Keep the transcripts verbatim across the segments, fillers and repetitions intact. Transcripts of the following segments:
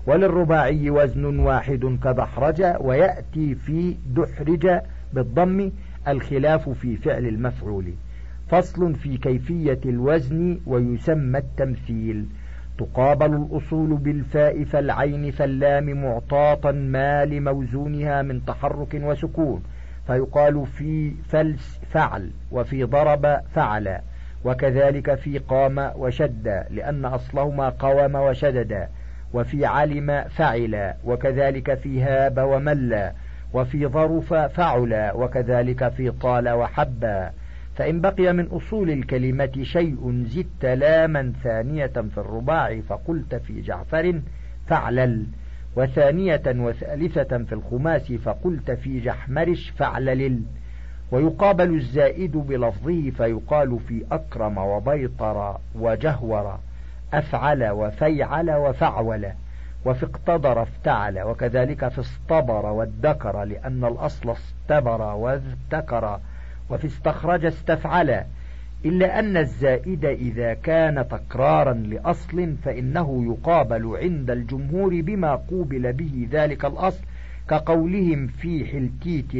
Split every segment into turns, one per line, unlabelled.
وللرباعي وزن واحد كدحرج، ويأتي في دحرج بالضم الخلاف في فعل المفعول. فصل في كيفية الوزن ويسمى التمثيل. تقابل الأصول بالفاء فالعين فاللام معطاطا ما لموزونها من تحرك وسكون، فيقال في فلس فعل، وفي ضرب فعل، وكذلك في قام وشد لأن أصلهما قوم وشدد، وفي علم فعل، وكذلك في هاب ومل، وفي ظرف فعل، وكذلك في طال وحب. فإن بقي من أصول الكلمة شيء زدت لاما ثانية في الرباع فقلت في جعفر فعلل، وثانية وثالثة في الخماس فقلت في جحمرش فعللل. ويقابل الزائد بلفظه فيقال في أكرم وبيطر وجهور أفعل وفيعل وفعول، وفي اقتدر افتعل، وكذلك في اصطبر وادكر لأن الأصل استبر واذتكر، وفي استخرج استفعل، إلا أن الزائد إذا كان تكرارا لأصل فإنه يقابل عند الجمهور بما قوبل به ذلك الأصل، كقولهم في حلتيت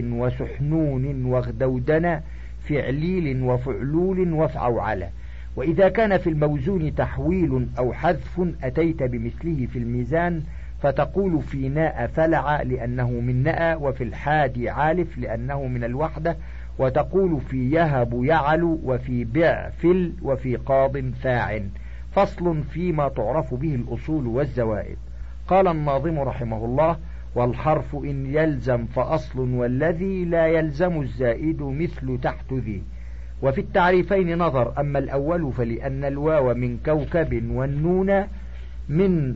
وسحنون وغدودن فعليل وفعلول وفعوعل. وإذا كان في الموزون تحويل أو حذف أتيت بمثله في الميزان، فتقول في ناء فلع لأنه من نأى، وفي الحادي عالف لأنه من الوحدة، وتقول في يهب يعل، وفي بعفل، وفي قاض فاعل. فصل فيما تعرف به الأصول والزوائد. قال الناظم رحمه الله: والحرف إن يلزم فأصل، والذي لا يلزم الزائد مثل تحت ذي. وفي التعريفين نظر، أما الأول فلأن الواو من كوكب والنون من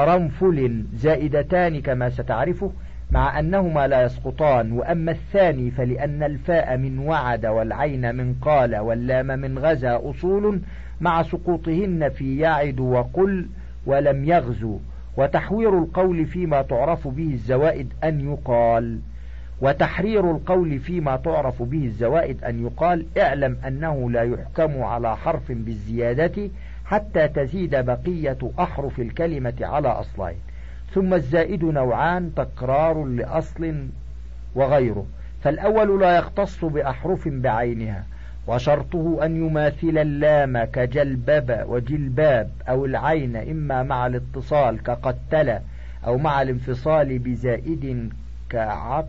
قرنفل زائدتان كما ستعرفه، مع أنهما لا يسقطان. وأما الثاني فلأن الفاء من وعد والعين من قال واللام من غزا أصول، مع سقوطهن في يعد وقل ولم يغزو. وتحوير القول فيما تعرف به الزوائد أن يقال وتحرير القول فيما تعرف به الزوائد أن يقال اعلم أنه لا يحكم على حرف بالزيادة حتى تزيد بقية أحرف الكلمة على أصلين. ثم الزائد نوعان: تكرار لأصل وغيره. فالأول لا يختص بأحرف بعينها، وشرطه أن يماثل اللام كجلبب وجلباب، أو العين إما مع الاتصال كقتل، أو مع الانفصال بزائد كعق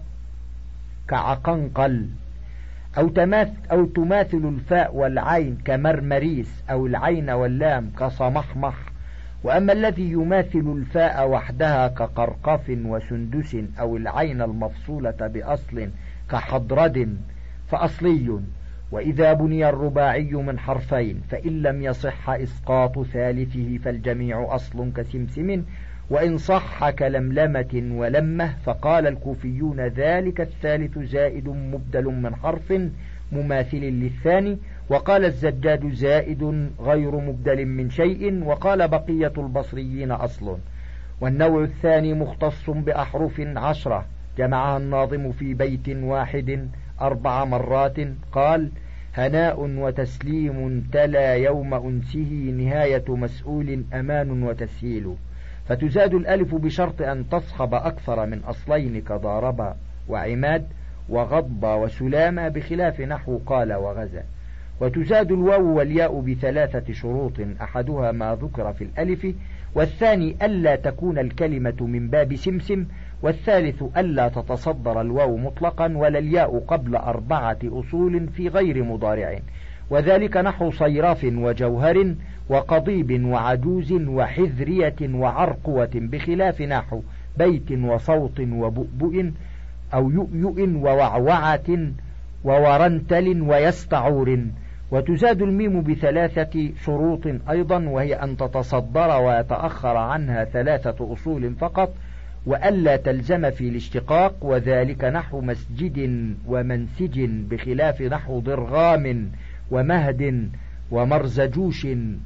كعقنقل، أو تماثل, أو تماثل الفاء والعين كمرمريس، أو العين واللام كصمحمح. وأما الذي يماثل الفاء وحدها كقرقف وسندس، أو العين المفصولة بأصل كحضرد فأصلي. وإذا بني الرباعي من حرفين فإن لم يصح إسقاط ثالثه فالجميع أصل كسمسم، وإن صح كلملمة ولمة. فقال الكوفيون ذلك الثالث زائد مبدل من حرف مماثل للثاني، وقال الزجاج زائد غير مبدل من شيء، وقال بقية البصريين أصل. والنوع الثاني مختص بأحرف عشرة جمعها الناظم في بيت واحد أربع مرات. قال: هناء وتسليم تلا يوم أنسه، نهاية مسؤول أمان وتسهيل. فتزاد الألف بشرط أن تصحب أكثر من أصلين كضارب وعماد وغضب وسلام، بخلاف نحو قال وغزا. وتزاد الواو والياء بثلاثة شروط: أحدها ما ذكر في الألف، والثاني ألا تكون الكلمة من باب سمسم، والثالث ألا تتصدر الواو مطلقا ولا الياء قبل أربعة أصول في غير مضارع، وذلك نحو صيرف وجوهر وقضيب وعجوز وحذرية وعرقوة، بخلاف نحو بيت وصوت وبؤبؤ أو يؤيؤ ووعوعة وورنتل ويستعور. وتزاد الميم بثلاثة شروط أيضا، وهي أن تتصدر ويتأخر عنها ثلاثة أصول فقط، وألا تلزم في الاشتقاق، وذلك نحو مسجد ومنسج، بخلاف نحو ضرغام ومهد ومرزجوش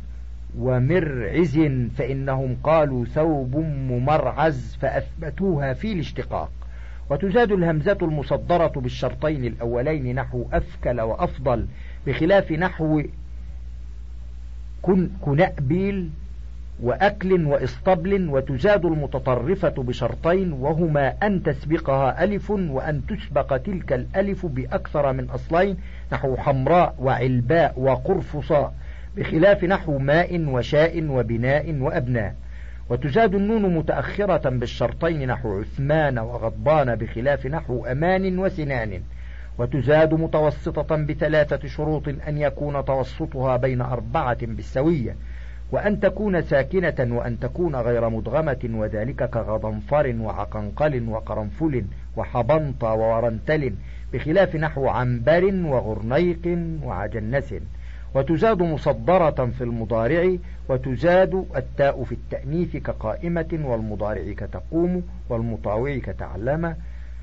ومرعز، فإنهم قالوا ثوب ممرعز فأثبتوها في الاشتقاق. وتزاد الهمزة المصدرة بالشرطين الأولين نحو أفكل وأفضل، بخلاف نحو كن كنأبيل وأكل وإسطبل. وتزاد المتطرفة بشرطين، وهما أن تسبقها ألف، وأن تسبق تلك الألف بأكثر من أصلين، نحو حمراء وعلباء وقرفصاء، بخلاف نحو ماء وشاء وبناء وأبناء. وتزاد النون متأخرة بالشرطين، نحو عثمان وغضبان، بخلاف نحو أمان وسنان. وتزاد متوسطة بثلاثة شروط: أن يكون توسطها بين أربعة بالسوية، وأن تكون ساكنة، وأن تكون غير مدغمة، وذلك كغضنفر وعقنقل وقرنفل وحبنط وورنتل، بخلاف نحو عنبر وغرنيق وعجنس. وتزاد مصدرة في المضارع. وتزاد التاء في التأنيث كقائمة، والمضارع كتقوم، والمطاوع كتعلم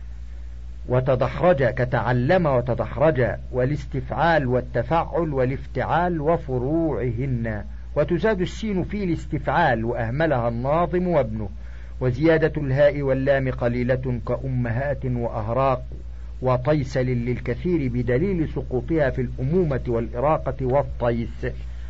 وتدحرج كتعلم وتدحرج، والاستفعال والتفعل والافتعال وفروعهن. وتزاد السين في الاستفعال، وأهملها الناظم وابنه. وزيادة الهاء واللام قليلة كأمهات وأهراق وطيسل للكثير، بدليل سقوطها في الأمومة والإراقة والطيس.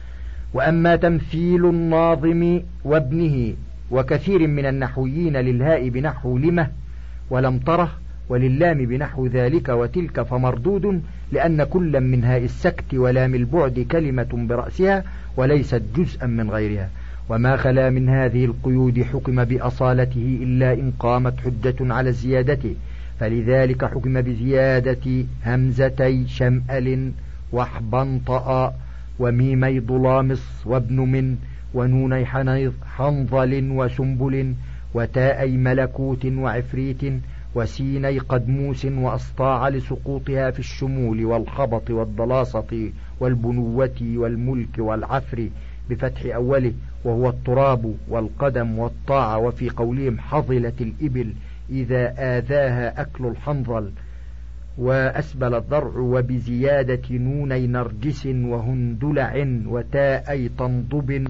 وأما تمثيل الناظم وابنه وكثير من النحويين للهاء بنحو لمه ولم تره، وللام بنحو ذلك وتلك، فمردود، لأن كل من هاء السكت ولام البعد كلمة برأسها، وليست جزءا من غيرها. وما خلا من هذه القيود حكم بأصالته، إلا إن قامت حجة على الزيادة، فلذلك حكم بزيادة همزتي شمأل وحبنطأ وميمي ضلامص وابن من ونوني حنظل وسنبل وتاءي ملكوت وعفريت وسيني قدموس وأسطاع، لسقوطها في الشمول والخبط والضلاصة والبنوة والملك والعفر بفتح أوله، وهو التراب والقدم والطاعة. وفي قولهم حظلت الإبل إذا آذاها أكل الحنظل وأسبل الضرع، وبزيادة نوني نرجس وهندلع وتاءي تنضب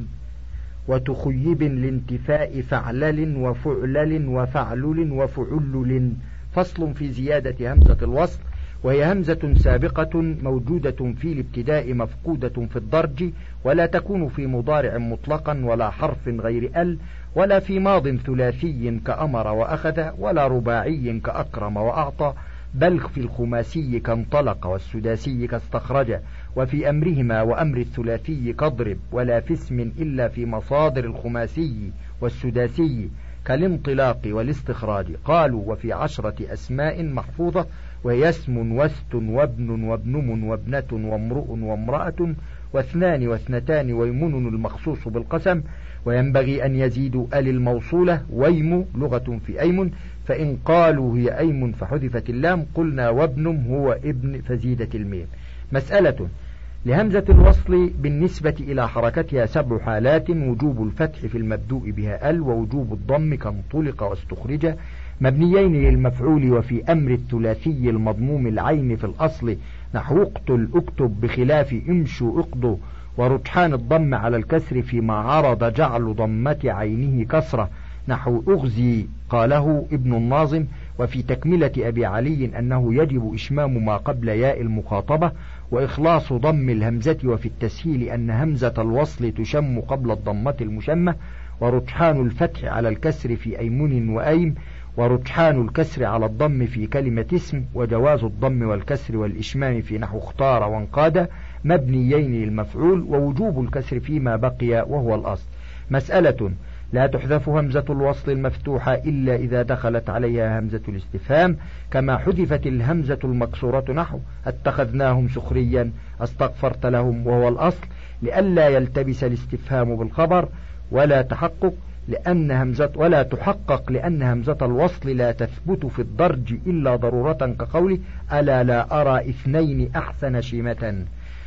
وتخيب لانتفاء فعلل وفعلل وفعلل وفعلل. فصل في زيادة همزة الوصل، وهي همزة سابقة موجودة في الابتداء مفقودة في الضرج، ولا تكون في مضارع مطلقا ولا حرف غير ال، ولا في ماض ثلاثي كأمر وأخذ، ولا رباعي كأكرم وأعطى، بل في الخماسي كانطلق والسداسي كاستخرج، وفي أمرهما وأمر الثلاثي كاضرب، ولا في اسم إلا في مصادر الخماسي والسداسي كالانطلاق والاستخراج. قالوا وفي عشرة أسماء محفوظة، وهي اسم وست وابن وابنم وابنة وامرؤ وامرأة واثنان واثنتان ويمن المخصوص بالقسم. وينبغي أن يزيدوا ال الموصولة ويم لغة في أيمن، فإن قالوا هي أيم فحذفت اللام قلنا وابن هو ابن فزيدت الميم. مسألة: لهمزة الوصل بالنسبة إلى حركتها سبع حالات: وجوب الفتح في المبدوء بها ال، ووجوب الضم كانطلق واستخرج، مبنيين للمفعول، وفي أمر الثلاثي المضموم العين في الأصل، نحو اقتل اكتب، بخلاف امشوا اقضوا، ورجحان الضم على الكسر فيما عرض جعل ضمة عينه كسرة، نحو أغزي قاله ابن الناظم. وفي تكملة أبي علي أنه يجب إشمام ما قبل ياء المخاطبة وإخلاص ضم الهمزة، وفي التسهيل أن همزة الوصل تشم قبل الضمة المشمة، ورجحان الفتح على الكسر في أيمن وأيم، ورجحان الكسر على الضم في كلمة اسم، وجواز الضم والكسر والإشمام في نحو اختار وانقاد، مبنيين للمفعول، ووجوب الكسر فيما بقي وهو الأصل. مسألة: لا تحذف همزة الوصل المفتوحة إلا إذا دخلت عليها همزة الاستفهام، كما حذفت الهمزة المكسورة، نحو اتخذناهم سخريا استغفرت لهم، وهو الأصل، لئلا يلتبس الاستفهام بالخبر، ولا تحقق لأن همزة ولا تحقق لأن همزة الوصل لا تثبت في الدرج إلا ضرورة، كقوله ألا لا أرى اثنين أحسن شيمة.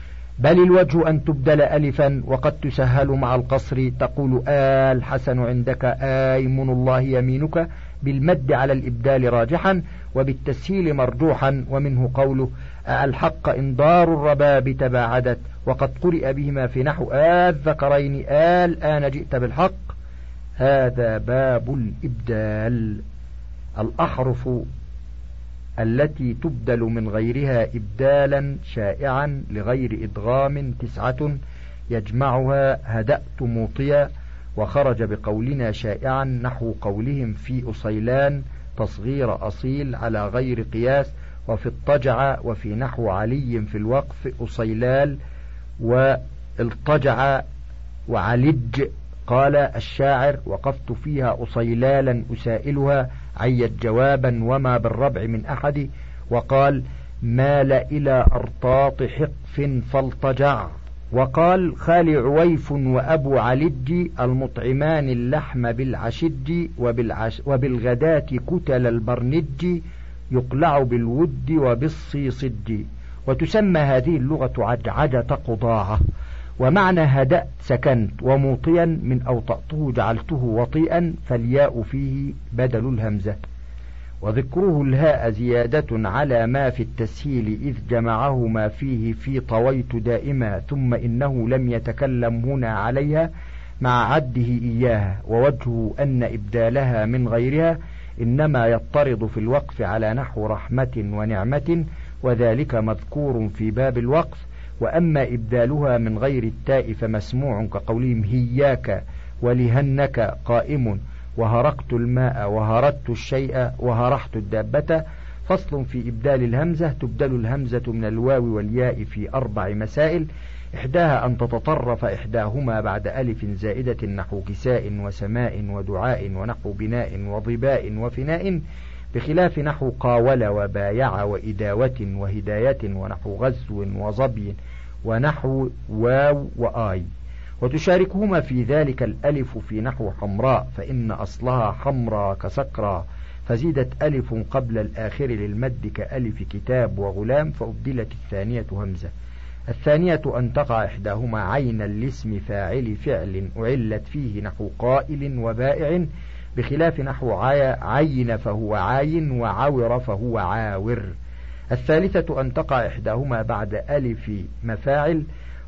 بل الوجه أن تبدل ألفا، وقد تسهل مع القصر، تقول آل حسن عندك آيمن الله يمينك، بالمد على الإبدال راجحا، وبالتسهيل مرجوحا. ومنه قوله الحق إن دار الرباب تباعدت، وقد قرئ بهما في نحو آل ذكرين آل آن جئت بالحق. هذا باب الإبدال. الأحرف التي تبدل من غيرها إبدالا شائعا لغير إدغام تسعة، يجمعها هدأت موطيا، وخرج بقولنا شائعا نحو قولهم في أصيلان تصغير أصيل على غير قياس، وفي الطجع، وفي نحو علي في الوقف أصيلال والطجع وعلج. قال الشاعر: وقفت فيها أصيلالا أسائلها عيت جوابا وما بالربع من أحد. وقال: مال إلى أرطاط حقف فالطجع. وقال خال عويف وأبو علج المطعمان اللحم بالعشج وبالعش وبالغداة كتل البرنج يقلع بالود وبالصيصج. وتسمى هذه اللغة عجعجة قضاعة. ومعنى هدأت سكنت، وموطيا من أوطأته جعلته وطيئا، فالياء فيه بدل الهمزة. وذكره الهاء زيادة على ما في التسهيل إذ جمعه ما فيه في طويت دائما، ثم إنه لم يتكلم هنا عليها مع عده إياها. ووجهه أن إبدالها من غيرها إنما يضطرد في الوقف على نحو رحمة ونعمة، وذلك مذكور في باب الوقف. وأما إبدالها من غير التاء فمسموع كقولهم هياك ولهنك قائم، وهرقت الماء وهردت الشيء وهرحت الدابة. فصل في إبدال الهمزة: تبدل الهمزة من الواو والياء في أربع مسائل، إحداها أن تتطرف إحداهما بعد ألف زائدة نحو كساء وسماء ودعاء ونحو بناء وضباء وفناء، بخلاف نحو قاول وبايع وإداوة وهداية ونحو غزو وظبي ونحو واو وآي. وتشاركهما في ذلك الألف في نحو حمراء، فإن أصلها حمراء كسكرى، فزيدت ألف قبل الآخر للمد كألف كتاب وغلام، فأبدلت الثانية همزة. الثانية أن تقع إحداهما عينا لاسم فاعل فعل أعلت فيه نحو قائل وبائع، بخلاف نحو عين فهو عاين وعور فهو عاور. الثالثة أن تقع إحداهما بعد ألف مفاعل،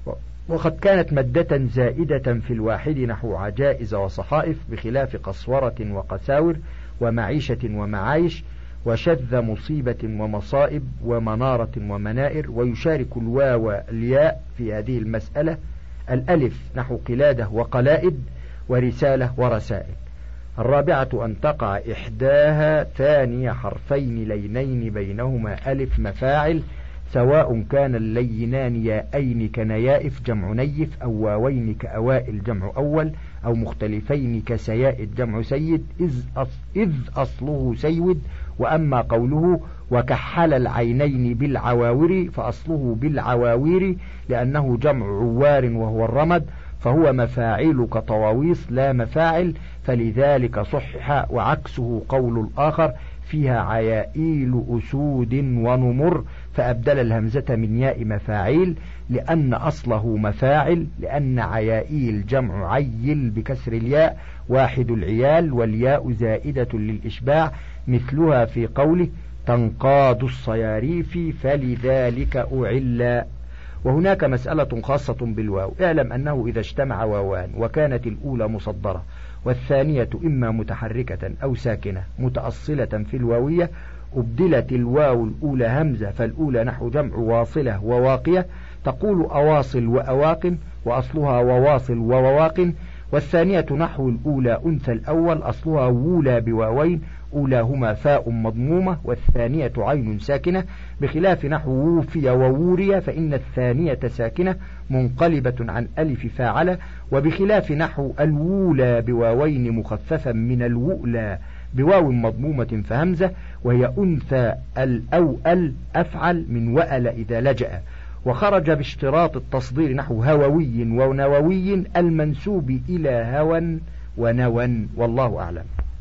وقد كانت مدة زائدة في الواحد نحو عجائز وصحائف، بخلاف قسورة وقساور ومعيشة ومعايش وشذ مصيبة ومصائب ومنارة ومنائر. ويشارك الواو الياء في هذه المسألة الألف نحو قلادة وقلائد ورسالة ورسائل. الرابعة أن تقع إحداها ثاني حرفين لينين بينهما ألف مفاعل، سواء كان اللينان يائين كنيائف جمع نيف، أو واوين كأوائل جمع أول، أو مختلفين كسيائد جمع سيد، إذ أصله سيود. وأما قوله وكحل العينين بالعواور فأصله بالعواوير، لأنه جمع عوار وهو الرمد، فهو مفاعل كطواويس لا مفاعل، فلذلك صحح. وعكسه قول الآخر فيها عيائيل أسود ونمر، فأبدل الهمزة من ياء مفاعيل لأن أصله مفاعل، لأن عيائيل جمع عيل بكسر الياء واحد العيال، والياء زائدة للإشباع، مثلها في قوله تنقاد الصياريف فلذلك أعلا. وهناك مسألة خاصة بالواو: اعلم أنه إذا اجتمع واوان وكانت الأولى مصدرة والثانية إما متحركة أو ساكنة متأصلة في الواوية، أبدلت الواو الأولى همزة، فالأولى نحو جمع واصلة وواقية، تقول أواصل وأواقن، وأصلها وواصل وواقن. والثانية نحو الأولى أنثى الأول، أصلها وولى بواوين، أولاهما فاء مضمومة والثانية عين ساكنة، بخلاف نحو ووفي ووري، فإن الثانية ساكنة منقلبة عن ألف فاعلة. وبخلاف نحو الوولى بواوين مخففا من الوؤلى بواو مضمومة فهمزة، وهي أنثى الأو ال أفعل من وأل إذا لجأ. وخرج باشتراط التصدير نحو هووي ونووي المنسوب إلى هوى ونوى، والله أعلم.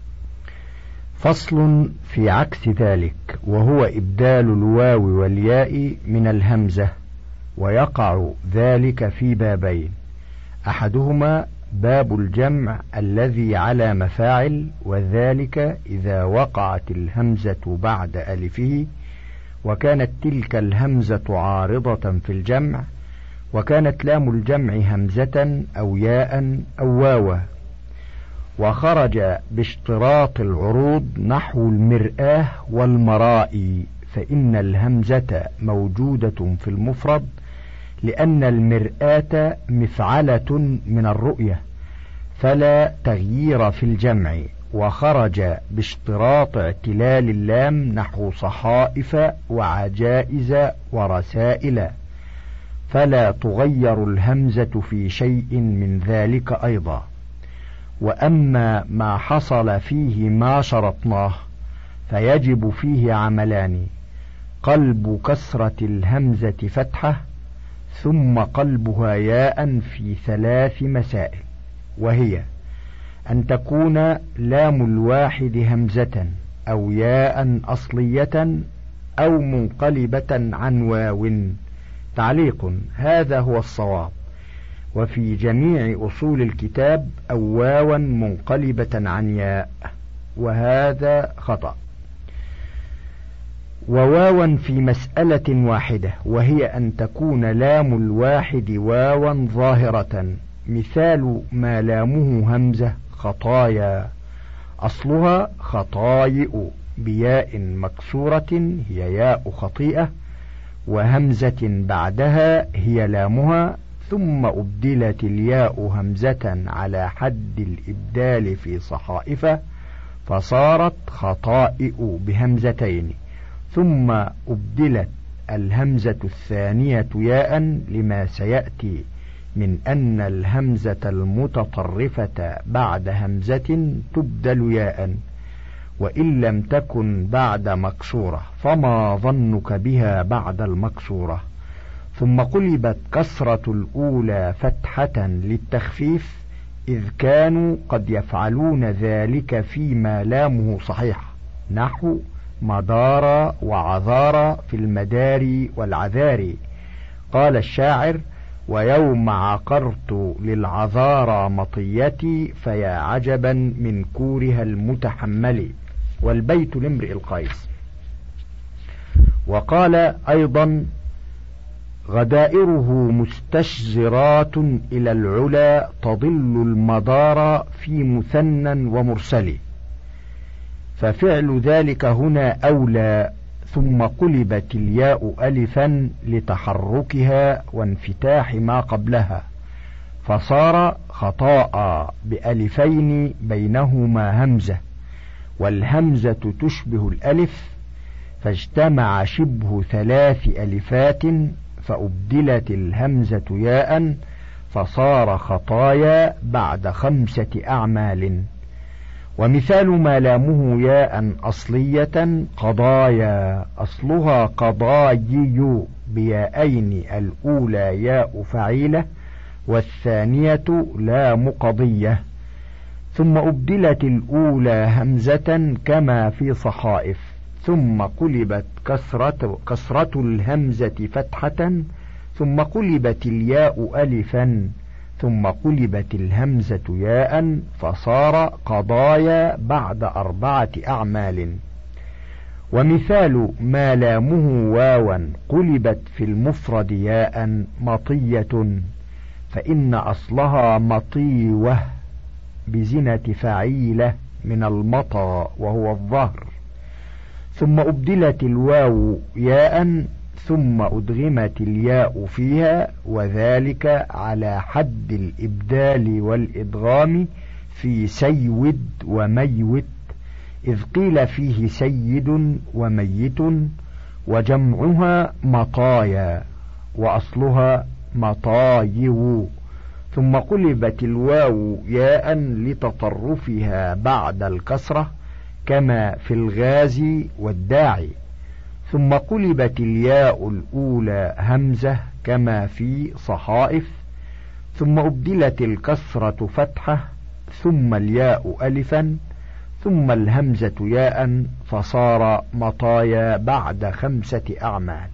فصل في عكس ذلك، وهو إبدال الواو والياء من الهمزة، ويقع ذلك في بابين: أحدهما باب الجمع الذي على مفاعل، وذلك إذا وقعت الهمزة بعد ألفه، وكانت تلك الهمزة عارضة في الجمع، وكانت لام الجمع همزة أو ياء أو واوا. وخرج باشتراط العروض نحو المرآة والمرائي، فإن الهمزة موجودة في المفرد، لأن المرآة مفعلة من الرؤية، فلا تغيير في الجمع، وخرج باشتراط اعتلال اللام نحو صحائف وعجائز ورسائل، فلا تغير الهمزة في شيء من ذلك أيضا. وأما ما حصل فيه ما شرطناه فيجب فيه عملان: قلب كسرة الهمزة فتحة، ثم قلبها ياء في ثلاث مسائل، وهي أن تكون لام الواحد همزة أو ياء أصلية أو منقلبة عن واو. تعليق: هذا هو الصواب، وفي جميع أصول الكتاب أو واوا منقلبة عن ياء، وهذا خطأ. وواوا في مسألة واحدة، وهي أن تكون لام الواحد واوا ظاهرة، مثال ما لامه همزة خطايا، أصلها خطايئ بياء مكسورة هي ياء خطيئة، وهمزة بعدها هي لامها، ثم أبدلت الياء همزة على حد الإبدال في صحائف فصارت خطائئ بهمزتين، ثم أبدلت الهمزة الثانية ياء لما سيأتي من أن الهمزة المتطرفة بعد همزة تبدل ياء، وإن لم تكن بعد مكسورة فما ظنك بها بعد المكسورة. ثم قلبت كسرة الأولى فتحة للتخفيف، إذ كانوا قد يفعلون ذلك فيما لامه صحيح، نحو مدار وعذار في المدار والعذار. قال الشاعر: ويوم عقرت للعذارى مطيتي فيا عجبا من كورها المتحمل. والبيت لامرئ القيس. وقال أيضا: غدائره مستشزرات إلى العلا تضل المدار في مثنى ومرسل، ففعل ذلك هنا أولى. ثم قلبت الياء ألفا لتحركها وانفتاح ما قبلها، فصار خطاء بألفين بينهما همزة، والهمزة تشبه الألف، فاجتمع شبه ثلاث ألفات فأبدلت الهمزة ياء، فصار خطايا بعد خمسة أعمال. ومثال ما لامه ياء أصلية قضايا، أصلها قضايي بياءين، الأولى ياء فعيلة والثانية لام قضية، ثم أبدلت الأولى همزة كما في صحائف، ثم قلبت كسرة, كسرة الهمزة فتحة، ثم قلبت الياء ألفا، ثم قلبت الهمزة ياء، فصار قضايا بعد أربعة أعمال. ومثال ما لامه واوا قلبت في المفرد ياء مطية، فإن أصلها مطيوة بزنة فعيلة من المطى وهو الظهر، ثم أبدلت الواو ياء، ثم أدغمت الياء فيها، وذلك على حد الإبدال والإدغام في سيود وميوت، إذ قيل فيه سيد وميت، وجمعها مطايا وأصلها مطايو، ثم قلبت الواو ياء لتطرفها بعد الكسرة كما في الغازي والداعي، ثم قلبت الياء الأولى همزة كما في صحائف، ثم أبدلت الكسرة فتحة، ثم الياء ألفا، ثم الهمزة ياء، فصار مطايا بعد خمسة أعمال.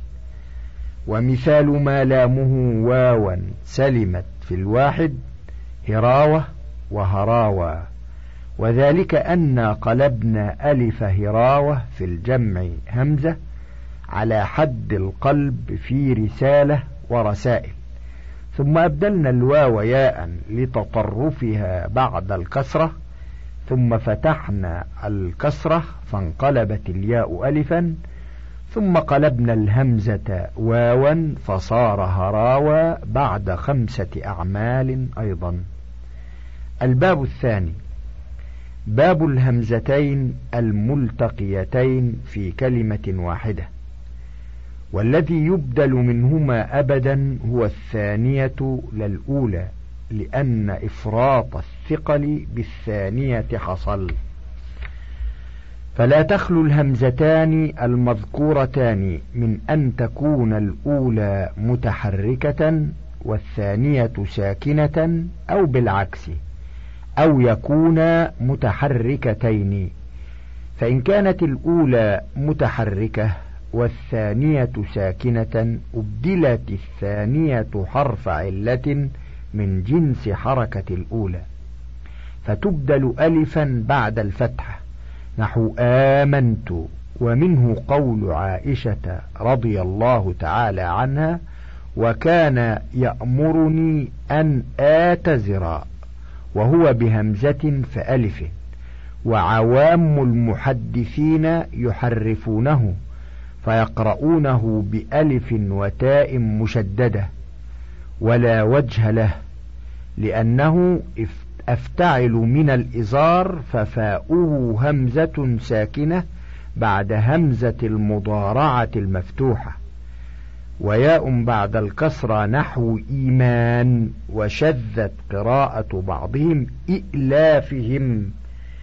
ومثال ما لامه واوا سلمت في الواحد هراوة وهراوة، وذلك أن قلبنا ألف هراوة في الجمع همزة على حد القلب في رسالة ورسائل، ثم أبدلنا الواو ياء لتطرفها بعد الكسرة، ثم فتحنا الكسرة فانقلبت الياء ألفا، ثم قلبنا الهمزة واوا فصار هراوى بعد خمسة أعمال أيضا. الباب الثاني باب الهمزتين الملتقيتين في كلمة واحدة، والذي يبدل منهما أبدا هو الثانية للأولى، لأن إفراط الثقل بالثانية حصل. فلا تخلو الهمزتان المذكورتان من أن تكون الأولى متحركة والثانية ساكنة، أو بالعكس، أو يكونا متحركتين. فإن كانت الأولى متحركة والثانية ساكنة أبدلت الثانية حرف علة من جنس حركة الأولى، فتبدل ألفا بعد الفتحة، نحو آمنت. ومنه قول عائشة رضي الله تعالى عنها: وكان يأمرني أن آتزر، وهو بهمزة فألف. وعوام المحدثين يحرفونه فيقرؤونه بألف وتاء مشددة، ولا وجه له، لأنه أفتعل من الإزار ففاؤه همزة ساكنة بعد همزة المضارعة المفتوحة، وياء بعد الكسرة نحو إيمان. وشذت قراءة بعضهم إئلافهم،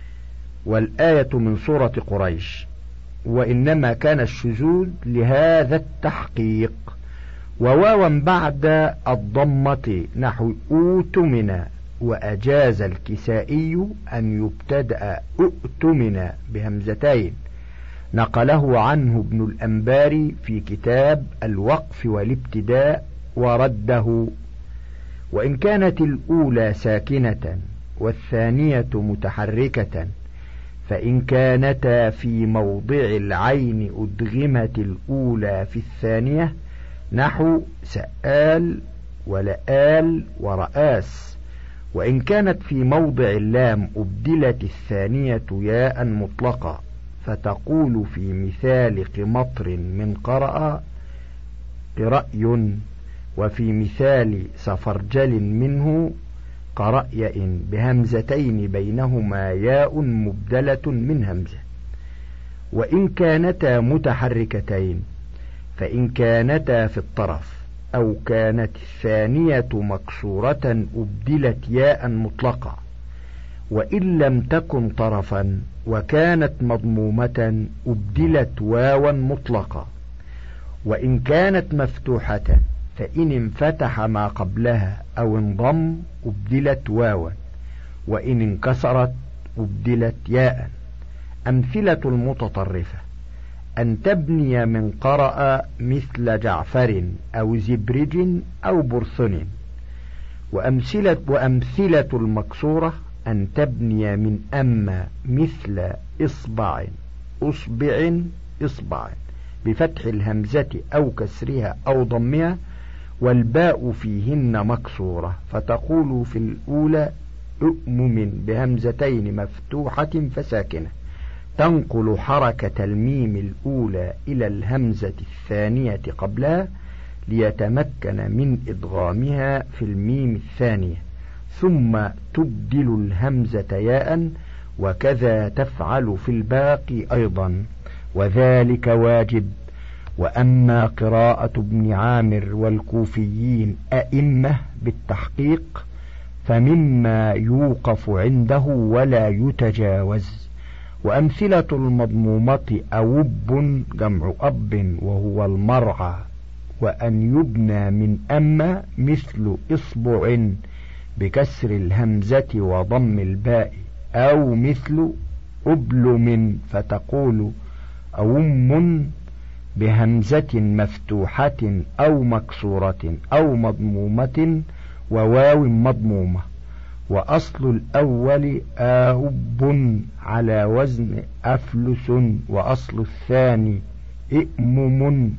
والآية من سورة قريش، وإنما كان الشذوذ لهذا التحقيق. وواوا بعد الضمة نحو أؤتمن. وأجاز الكسائي أن يبتدأ أؤتمن بهمزتين، نقله عنه ابن الأنباري في كتاب الوقف والابتداء ورده. وإن كانت الأولى ساكنة والثانية متحركة، فإن كانتا في موضع العين أدغمت الأولى في الثانية، نحو سآل ولآل ورآس. وإن كانت في موضع اللام أبدلت الثانية ياء مطلقة، فتقول في مثال قمطر من قرأ قرأي، وفي مثال سفرجل منه قرأي بهمزتين بينهما ياء مبدلة من همزة. وإن كانتا متحركتين، فإن كانتا في الطرف أو كانت الثانية مكسورة أبدلت ياء مطلقة. وإن لم تكن طرفا وكانت مضمومة أبدلت واوا مطلقة. وإن كانت مفتوحة، فإن انفتح ما قبلها أو انضم أبدلت واوا، وإن انكسرت أبدلت ياء. أمثلة المتطرفة: أن تبني من قرأ مثل جعفر أو زبرج أو برثن. وأمثلة, وأمثلة المكسورة: أن تبني من أما مثل إصبع أصبع إصبع بفتح الهمزة أو كسرها أو ضمها، والباء فيهن مكسورة، فتقول في الأولى أؤمم بهمزتين مفتوحة فساكنة، تنقل حركة الميم الأولى إلى الهمزة الثانية قبلها ليتمكن من إدغامها في الميم الثانية، ثم تبدل الهمزة ياء، وكذا تفعل في الباقي أيضا، وذلك واجب. وأما قراءة ابن عامر والكوفيين أئمة بالتحقيق فمما يوقف عنده ولا يتجاوز. وأمثلة المضمومة أوب جمع أب وهو المرعى. وأن يبنى من أما مثل إصبع بكسر الهمزة وضم الباء، أو مثل أبلم فتقول أوم بهمزة مفتوحة أو مكسورة أو مضمومة وواو مضمومة. وأصل الأول آهب على وزن أفلس، وأصل الثاني إئمم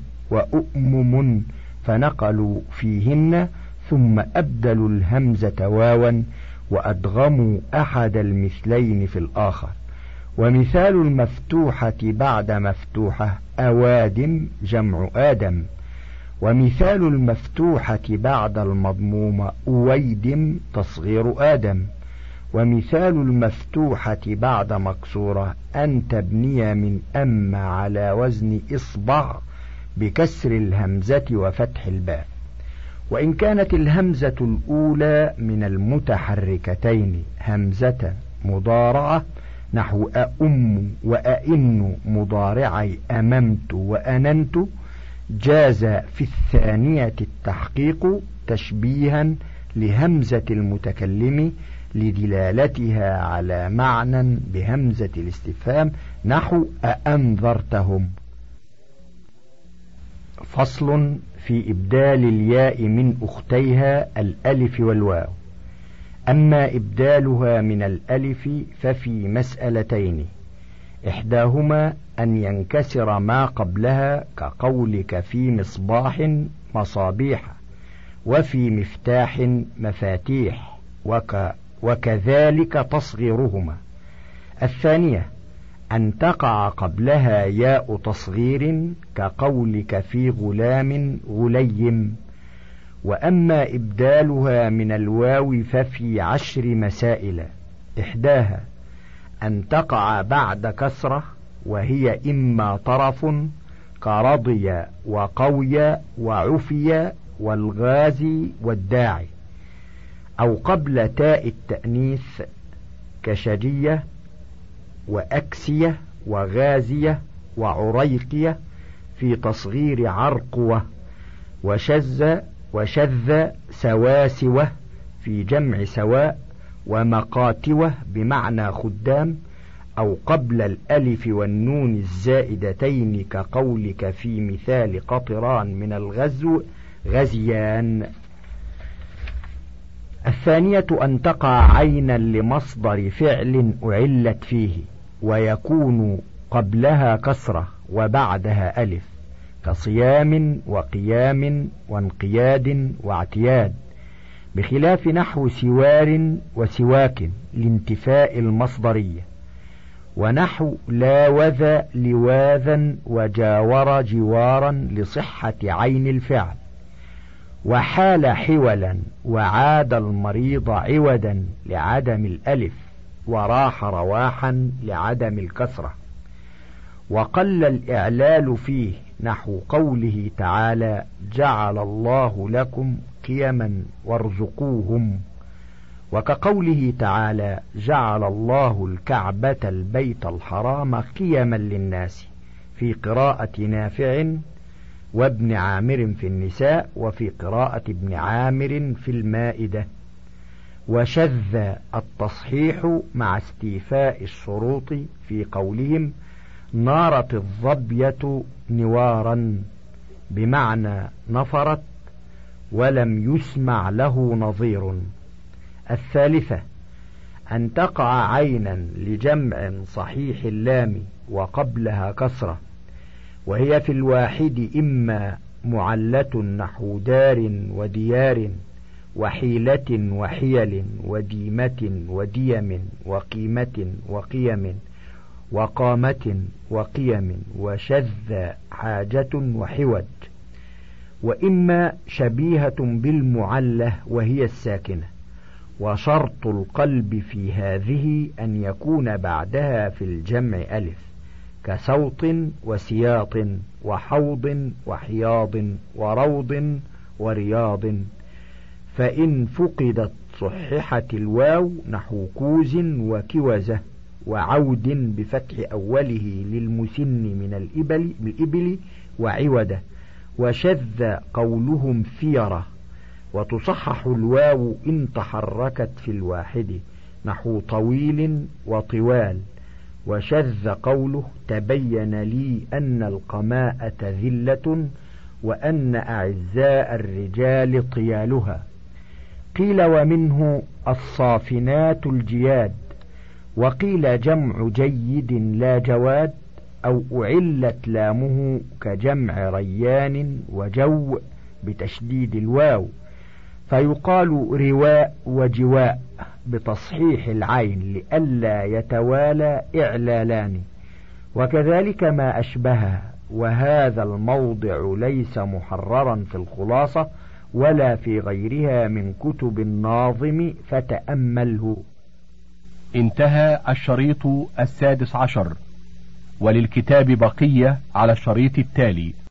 وأؤمم، فنقلوا فيهن ثم أبدلوا الهمزة واوا وأدغموا أحد المثلين في الآخر. ومثال المفتوحة بعد مفتوحة أوادم جمع آدم. ومثال المفتوحة بعد المضمومة أويدم تصغير آدم. ومثال المفتوحة بعد مكسورة أن تبني من أم على وزن إصبع بكسر الهمزة وفتح الباء. وإن كانت الهمزة الأولى من المتحركتين همزة مضارعة نحو أأم وأئن مضارعي أممت وأننت، جاز في الثانية التحقيق تشبيها لهمزة المتكلم لدلالتها على معنى بهمزة الاستفهام نحو أأنذرتهم. فصل في إبدال الياء من أختيها الألف والواو. أما إبدالها من الألف ففي مسألتين، إحداهما أن ينكسر ما قبلها كقولك في مصباح مصابيح وفي مفتاح مفاتيح وك وكذلك تصغيرهما. الثانية أن تقع قبلها ياء تصغير كقولك في غلام غليم. وأما إبدالها من الواو ففي عشر مسائل، إحداها أن تقع بعد كسرة وهي إما طرف كرضي وقوي وعفي والغازي والداعي، أو قبل تاء التأنيث كشجية وأكسية وغازية وعريقية في تصغير عرقوة، وشذ وشذ سواسوة في جمع سواء، ومقاتوة بمعنى خدام، أو قبل الألف والنون الزائدتين كقولك في مثال قطران من الغزو غزيان. الثانية أن تقع عينا لمصدر فعل أعلت فيه ويكون قبلها كسرة وبعدها ألف كصيام وقيام وانقياد واعتياد، بخلاف نحو سوار وسواك لانتفاء المصدرية، ونحو لاوذ لواذا وجاور جوارا لصحة عين الفعل، وحال حولا وعاد المريض عودا لعدم الألف، وراح رواحا لعدم الكسرة. وقل الإعلال فيه نحو قوله تعالى جعل الله لكم قيما وارزقوهم، وكقوله تعالى جعل الله الكعبة البيت الحرام قيما للناس في قراءة نافع وابن عامر في النساء، وفي قراءة ابن عامر في المائدة. وشذ التصحيح مع استيفاء الشروط في قولهم نارت الظبية نوارا بمعنى نفرت ولم يسمع له نظير. الثالثة أن تقع عينا لجمع صحيح اللام وقبلها كسرة، وهي في الواحد إما معلة نحو دار وديار وحيلة وحيل وديمة وديم وقيمة وقيم وقامة وقيم وشذ حاجة وحوج، وإما شبيهة بالمعلة وهي الساكنة. وشرط القلب في هذه أن يكون بعدها في الجمع ألف كسوط وسياط وحوض وحياض وروض ورياض، فإن فقدت صححت الواو نحو كوز وكوزة وعود بفتح أوله للمسن من الإبل, الإبل وعودة. وشذ قولهم ثيرة، وتصحح الواو إن تحركت في الواحد نحو طويل وطوال. وشذ قوله تبين لي أن القماءة ذلة وأن أعزاء الرجال طيالها. قيل ومنه الصافنات الجياد، وقيل جمع جيد لا جواد، أو أعلت لامه كجمع ريان وجو بتشديد الواو، فيقال رواء وجواء بتصحيح العين لئلا يتوالى إعلالان، وكذلك ما أشبهها. وهذا الموضع ليس محررا في الخلاصة ولا في غيرها من كتب الناظم فتأمله.
انتهى الشريط السادس عشر، وللكتاب بقية على الشريط التالي.